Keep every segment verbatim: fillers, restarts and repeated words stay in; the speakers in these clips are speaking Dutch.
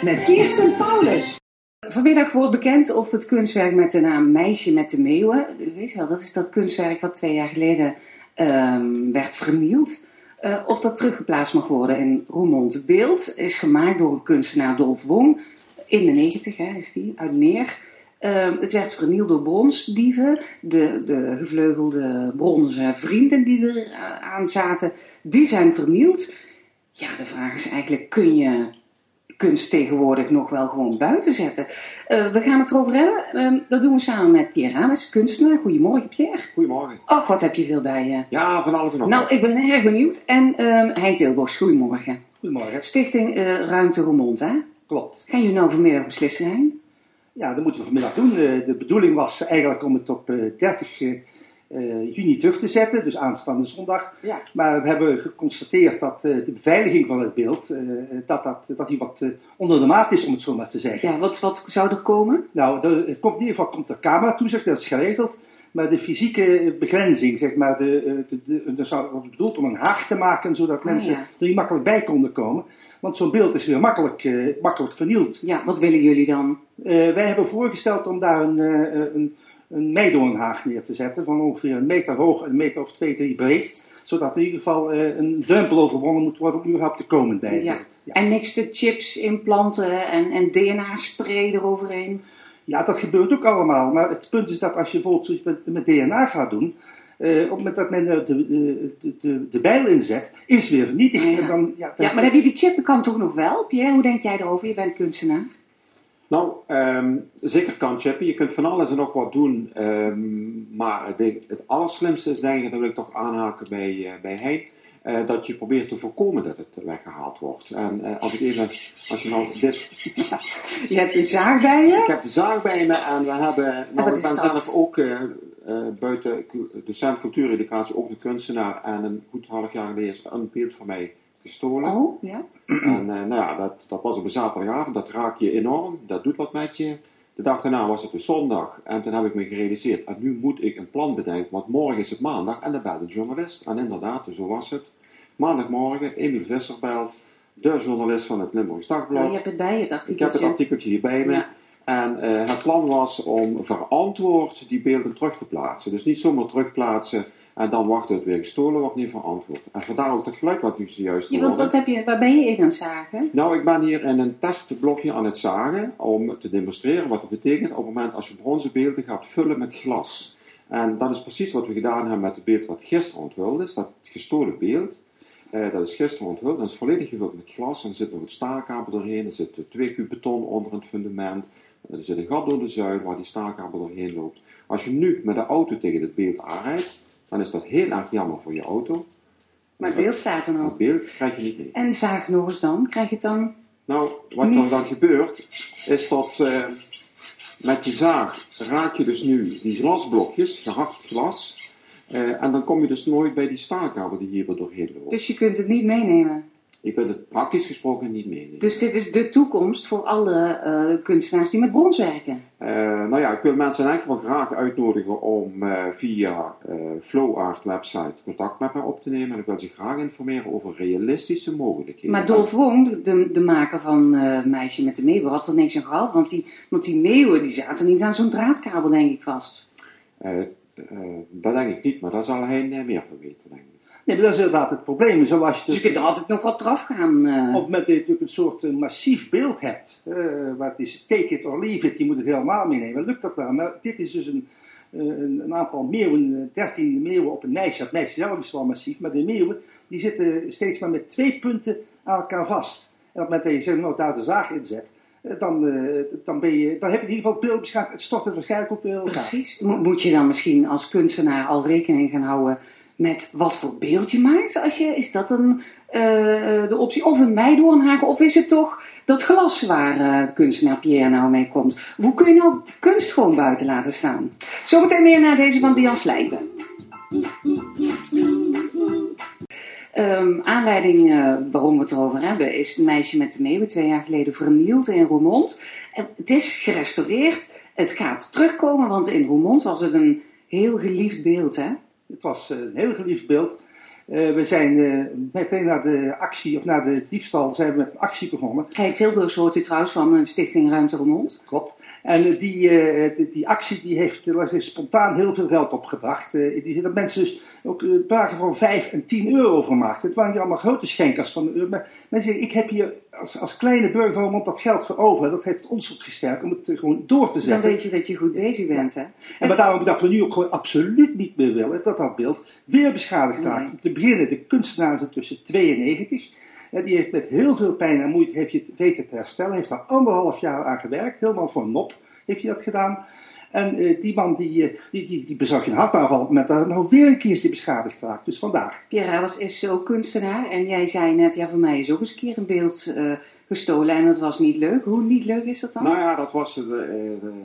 met Kirsten Paulus. Vanmiddag wordt bekend of het kunstwerk met de naam Meisje met de Meeuwen, u weet wel, dat is dat kunstwerk wat twee jaar geleden um, werd vernield, uh, of dat teruggeplaatst mag worden in Roermond. Het beeld is gemaakt door kunstenaar Dolf Wong, in de negentig hè, is die, uit Neer. Uh, het werd vernield door bronsdieven. De, de gevleugelde bronzen vrienden die er uh, aan zaten, die zijn vernield. Ja, de vraag is eigenlijk, kun je kunst tegenwoordig nog wel gewoon buiten zetten? Uh, we gaan het erover hebben. Uh, dat doen we samen met Pierre Hames, kunstenaar. Goedemorgen, Pierre. Goedemorgen. Och, wat heb je veel bij je. Ja, van alles en nog. Nou, ik ben erg benieuwd. En uh, Hein Tilbos, goedemorgen. Goedemorgen. Stichting uh, Ruimte Roermond, hè? Klopt. Gaan jullie nou vanmiddag beslissen, Hein? Ja, dat moeten we vanmiddag doen. De bedoeling was eigenlijk om het op dertig juni terug te zetten, dus aanstaande zondag. Ja. Maar we hebben geconstateerd dat de beveiliging van het beeld, dat, dat, dat die wat onder de maat is, om het zo maar te zeggen. Ja, wat, wat zou er komen? Nou, er komt, in ieder geval komt er cameratoezicht, dat is geregeld. Maar de fysieke begrenzing, zeg maar, de, de, de, de, zou wordt bedoeld om een haag te maken, zodat ah, mensen ja. er niet makkelijk bij konden komen. Want zo'n beeld is weer makkelijk, uh, makkelijk vernield. Ja, wat willen jullie dan? Uh, wij hebben voorgesteld om daar een, uh, een, een meidoornhaag neer te zetten, van ongeveer een meter hoog en een meter of twee, drie breed. Zodat in ieder geval uh, een drempel overwonnen moet worden om überhaupt te komen bij het ja. beeld. Ja. En niks de chips implanten en, en D N A-spray eroverheen? Ja, dat gebeurt ook allemaal. Maar het punt is dat als je bijvoorbeeld met, met D N A gaat doen, Uh, op het moment dat men er de, de, de, de bijl inzet, is weer vernietigd. Ja, ja. Dan, ja, dan... ja, maar heb je die chippen kan toch nog wel? Pierre, hoe denk jij erover? Je bent kunstenaar. Nou, um, zeker kan chippen. Je kunt van alles en nog wat doen. Um, maar ik denk, het allerslimste is denk ik, dat wil ik toch aanhaken bij, uh, bij Hein, uh, dat je probeert te voorkomen dat het weggehaald wordt. En uh, als ik even, als je nou dit... Je hebt een zaag bij je? Ik heb de zaag bij me en we hebben, nou, ik ben zelf ook uh, uh, buiten docent cultuureducatie ook de kunstenaar en een goed half jaar geleden is een beeld van mij gestolen. Oh, ja. En uh, nou ja, dat, dat was op een zaterdagavond, dat raak je enorm, dat doet wat met je. De dag daarna was het dus zondag en toen heb ik me gerealiseerd, en nu moet ik een plan bedenken, want morgen is het maandag en dan belt een journalist. En inderdaad, zo was het. Maandagmorgen, Emiel Visser belt, de journalist van het Limburgs Dagblad. Oh, je hebt het bij je, het artikeltje. Ik heb het artikeltje hier bij me. Ja. En uh, het plan was om verantwoord die beelden terug te plaatsen. Dus niet zomaar terugplaatsen en dan wachten dat het weer gestolen wordt, niet verantwoord. En vandaar ook dat geluid wat u zojuist hoorde. Ja, wat heb je, waar ben je in aan het zagen? Nou, ik ben hier in een testblokje aan het zagen om te demonstreren wat het betekent op het moment als je bronzen beelden gaat vullen met glas. En dat is precies wat we gedaan hebben met het beeld wat gisteren onthuld is, dat gestolen beeld. Uh, dat is gisteren onthuld, dat is volledig gevuld met glas. En er zit nog een staalkabel doorheen, er zit twee kuub beton onder het fundament. Er zit een gat door de zuil waar die staalkabel doorheen loopt. Als je nu met de auto tegen het beeld aanrijdt, dan is dat heel erg jammer voor je auto. Maar het beeld staat er nog. Het beeld krijg je niet mee. En zaag nog eens dan? Krijg je het dan? Nou, wat niet... er dan gebeurt, is dat uh, met je zaag raak je dus nu die glasblokjes, gehakt glas. Uh, en dan kom je dus nooit bij die staalkabel die hier weer doorheen loopt. Dus je kunt het niet meenemen? Je kunt het praktisch gesproken niet meenemen. Dus dit is de toekomst voor alle uh, kunstenaars die met brons werken? Uh, nou ja, ik wil mensen eigenlijk wel graag uitnodigen om uh, via uh, FlowArt website contact met mij op te nemen. En ik wil ze graag informeren over realistische mogelijkheden. Maar Dolf Wong, de, de maker van uh, Meisje met de Meeuwen, had er niks aan gehad. Want die, want die meeuwen die zaten niet aan zo'n draadkabel, denk ik, vast. Uh, uh, dat denk ik niet, maar daar zal hij uh, meer van weten, denk ik. Nee, maar dat is inderdaad het probleem. Zoals je dus je kunt er altijd nog wat eraf gaan. Uh... Op het moment dat je natuurlijk een soort uh, massief beeld hebt, uh, wat is take it or leave it, je moet het helemaal meenemen, lukt dat wel. Maar dit is dus een, uh, een, een aantal meeuwen, dertien meeuwen op een meisje. Het meisje zelf is wel massief, maar de meeuwen die zitten steeds maar met twee punten aan elkaar vast. En op het moment dat je zeg, nou, daar de zaag in zet, uh, dan, uh, dan, ben je, dan heb je in ieder geval het beeld beschadigd. Het stort er waarschijnlijk ook weer elkaar. Precies. Mo- moet je dan misschien als kunstenaar al rekening gaan houden met wat voor beeld je maakt? Als je, is dat een, uh, de optie? Of een meidoornhaken? Of is het toch dat glas waar uh, de kunstenaar Pierre nou mee komt? Hoe kun je nou kunst gewoon buiten laten staan? Zometeen meer naar deze van Dian Slijpen. Um, aanleiding uh, waarom we het erover hebben is een meisje met de meeuwen twee jaar geleden vernield in Roermond. En het is gerestaureerd. Het gaat terugkomen, want in Roermond was het een heel geliefd beeld, hè? Het was een heel geliefd beeld. Uh, we zijn uh, meteen na de actie, of na de diefstal, zijn we met een actie begonnen. Hey, Tilburg hoort u trouwens van een stichting Ruimte Roermond. Klopt. En uh, die, uh, die, die actie die heeft uh, spontaan heel veel geld opgebracht. Uh, die, dat mensen dus ook uh, praten van vijf en tien euro voor maakten. Het waren die allemaal grote schenkers van de euro. Maar mensen zeggen, ik heb hier als, als kleine burger van Roermond dat geld voor over. Dat heeft ons ook gesterkt om het uh, gewoon door te zetten. Dan weet je dat je goed bezig bent, hè? En, en maar daarom dat we nu ook gewoon absoluut niet meer willen dat dat beeld weer beschadigd raakt. Nee. Om te beginnen, de kunstenaar is intussen tweeënnegentig. Die heeft met heel veel pijn en moeite heeft je het weten te herstellen. Heeft daar anderhalf jaar aan gewerkt. Helemaal voor nop heeft hij dat gedaan. En uh, die man die, uh, die, die, die bezag een hartaanval met daar nog weer een keertje beschadigd raakt. Dus vandaar. Pierre Rabers is ook kunstenaar. En jij zei net, ja, voor mij is ook eens een keer een beeld uh, gestolen. En dat was niet leuk. Hoe niet leuk is dat dan? Nou ja, dat was, uh, uh,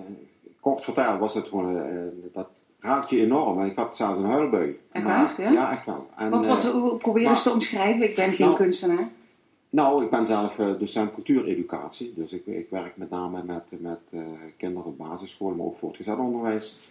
kort verteld was het gewoon, uh, dat raakt je enorm. En ik had zelfs een huilbui. Echt waar? Ja? Ja, echt wel. En, wat, wat, uh, probeer eens te omschrijven. Ik ben geen nou, kunstenaar. Nou, ik ben zelf uh, docent cultuureducatie. Dus ik, ik werk met name met, met uh, kinderen op basisschool, maar ook voortgezet onderwijs.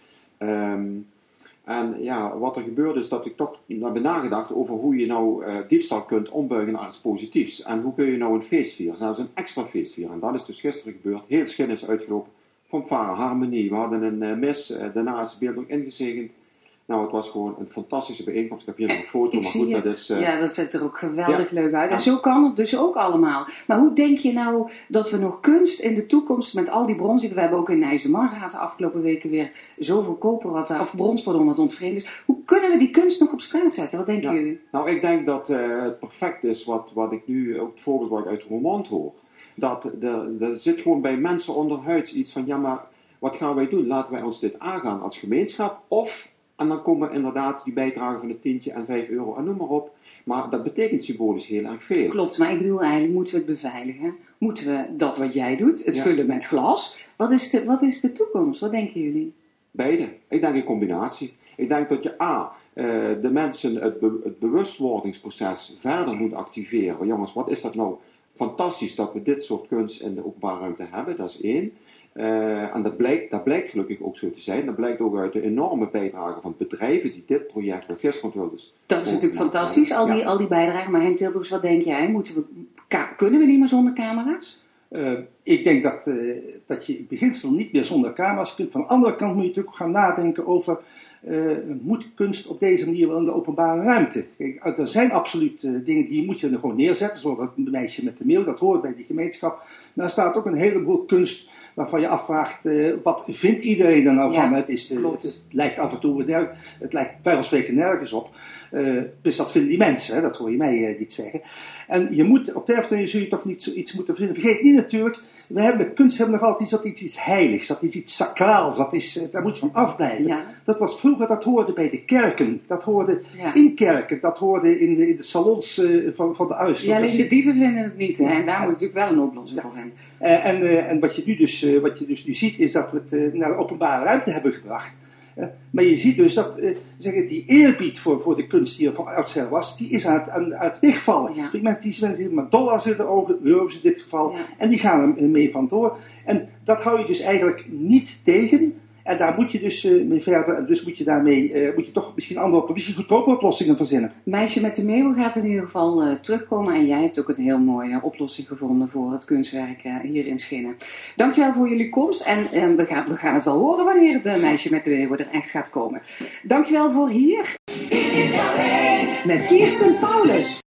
Um, en ja, wat er gebeurt is dat ik toch heb nagedacht over hoe je nou uh, diefstal kunt ombuigen naar iets positiefs. En hoe kun je nou een feest vieren, zelfs een extra feest vieren. En dat is dus gisteren gebeurd. Heel Schin is uitgelopen. Fanfare, harmonie. We hadden een uh, mis. Uh, daarna is het beeld ook ingezegend. Nou, het was gewoon een fantastische bijeenkomst. Ik heb hier nog een foto, ik maar goed, dat is... Uh, ja, dat ziet er ook geweldig ja, leuk uit. En ja. zo kan het dus ook allemaal. Maar hoe denk je nou dat we nog kunst in de toekomst met al die brons... We hebben ook in IJsselman gehad de afgelopen weken weer zoveel koper wat daar, of brons pardon, wat ontvreemd is. Hoe kunnen we die kunst nog op straat zetten? Wat denken ja. jullie? Nou, ik denk dat uh, het perfect is wat, wat ik nu, ook het voorbeeld wat ik uit Roermond hoor. Dat er, er zit gewoon bij mensen onderhuids iets van, ja maar wat gaan wij doen? Laten wij ons dit aangaan als gemeenschap of... En dan komen inderdaad die bijdrage van het tientje en vijf euro en noem maar op. Maar dat betekent symbolisch heel erg veel. Klopt, maar ik bedoel eigenlijk, moeten we het beveiligen? Moeten we dat wat jij doet, het ja. vullen met glas? Wat is, de, wat is de toekomst? Wat denken jullie? Beide. Ik denk een combinatie. Ik denk dat je A, uh, de mensen het, be, het bewustwordingsproces verder moet activeren. Jongens, wat is dat nou fantastisch dat we dit soort kunst in de openbare ruimte hebben? Dat is één. Uh, en dat blijkt, dat blijkt gelukkig ook zo te zijn. Dat blijkt ook uit de enorme bijdrage van bedrijven die dit project wat gisteren wil. Dus dat is natuurlijk fantastisch, al die, ja. al die bijdragen. Maar Henk Tilburgs, wat denk jij? Moeten we, ka- kunnen we niet meer zonder camera's? Uh, ik denk dat, uh, dat je in beginsel niet meer zonder camera's kunt. Van de andere kant moet je natuurlijk gaan nadenken over... Uh, moet kunst op deze manier wel in de openbare ruimte? Kijk, er zijn absoluut uh, dingen die moet je er gewoon neerzetten. Zoals dat meisje met de meeuw, dat hoort bij die gemeenschap. Maar er staat ook een heleboel kunst... waarvan je afvraagt, uh, wat vindt iedereen er nou ja, van? Het, is, uh, het, het lijkt af en toe, ner- het lijkt bij ons spreken nergens op. Uh, dus dat vinden die mensen, hè? Dat hoor je mij uh, niet zeggen. En je moet, op de erfenis zul je toch niet zoiets moeten vinden. Vergeet niet natuurlijk, we hebben met kunst hebben we nog altijd iets, dat iets, iets heiligs, dat is iets sacraals, dat is, uh, daar moet je van afblijven. Ja. Dat was vroeger, dat hoorde bij de kerken, dat hoorde ja. in kerken, dat hoorde in de, in de salons uh, van, van de huis. Ja, alleen de dieven vinden het niet, hè? En daar ja. moet natuurlijk wel een oplossing ja. voor hebben. Uh, en, uh, en wat je nu dus, uh, wat je dus nu ziet, is dat we het uh, naar de openbare ruimte hebben gebracht. Uh, maar je ziet dus dat uh, zeg, die eerbied voor, voor de kunst die er van oudsher was, die is aan het, aan, aan het wegvallen. Ja. Die mensen die met dollars in de ogen, euro's in dit geval, ja. en die gaan er mee vandoor. En dat hou je dus eigenlijk niet tegen. En daar moet je dus uh, mee verder. En dus moet je daarmee uh, moet je toch misschien andere, misschien goedkope oplossingen verzinnen. Meisje met de meeuw gaat in ieder geval uh, terugkomen. En jij hebt ook een heel mooie uh, oplossing gevonden voor het kunstwerk uh, hier in Schinnen. Dankjewel voor jullie komst. En uh, we, gaan, we gaan het wel horen wanneer de Meisje met de meeuw er echt gaat komen. Dankjewel voor hier. Met Kirsten Paulus.